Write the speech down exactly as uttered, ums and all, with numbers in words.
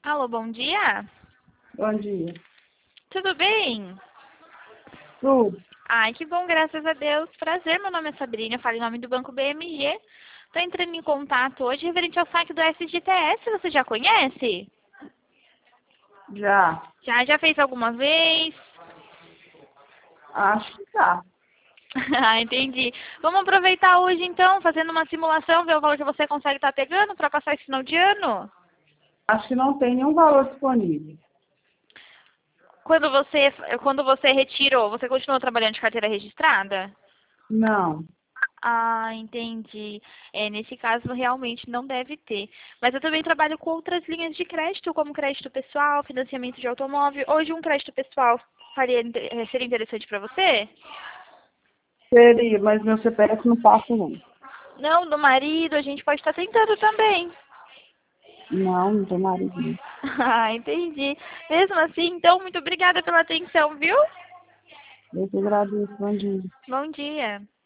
Alô, bom dia. Bom dia. Tudo bem? Tudo. Ai, que bom, graças a Deus. Prazer, meu nome é Sabrina, eu falo em nome do Banco B M G. Estou entrando em contato hoje referente ao saque do S G T S, você já conhece? Já. Já, já fez alguma vez? Acho que tá. Ah, entendi. Vamos aproveitar hoje então, fazendo uma simulação, ver o valor que você consegue estar pegando para passar esse final de ano? Acho que não tem nenhum valor disponível. Quando você, quando você retirou, você continuou trabalhando de carteira registrada? Não. Ah, entendi. É, nesse caso, realmente não deve ter. Mas eu também trabalho com outras linhas de crédito, como crédito pessoal, financiamento de automóvel. Hoje, um crédito pessoal faria, eh, seria interessante para você? Seria, mas meu C P F não passa, não. Não, do marido, a gente pode estar tentando também. Não, não tem marido, não. Ah, entendi. Mesmo assim, então, muito obrigada pela atenção, viu? Eu que agradeço. Bom dia. Bom dia.